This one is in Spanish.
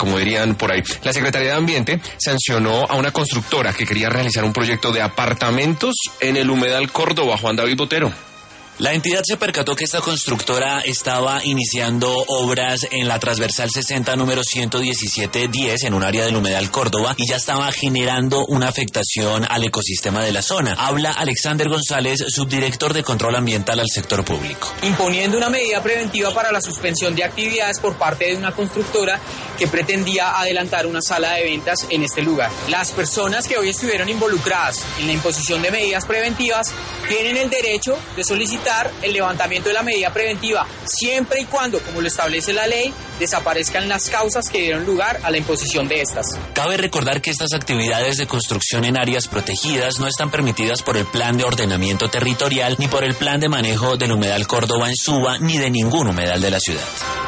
como dirían por ahí. La Secretaría de Ambiente sancionó a una constructora que quería realizar un proyecto de apartamentos en el humedal Córdoba. Juan David Botero. La entidad se percató que esta constructora estaba iniciando obras en la transversal 60 número 11710 en un área del humedal Córdoba y ya estaba generando una afectación al ecosistema de la zona. Habla Alexander González, subdirector de control ambiental al sector público. Imponiendo una medida preventiva para la suspensión de actividades por parte de una constructora que pretendía adelantar una sala de ventas en este lugar. Las personas que hoy estuvieron involucradas en la imposición de medidas preventivas tienen el derecho de solicitar el levantamiento de la medida preventiva siempre y cuando, como lo establece la ley, desaparezcan las causas que dieron lugar a la imposición de estas. Cabe recordar que estas actividades de construcción en áreas protegidas no están permitidas por el Plan de Ordenamiento Territorial ni por el Plan de Manejo del Humedal Córdoba en Suba ni de ningún humedal de la ciudad.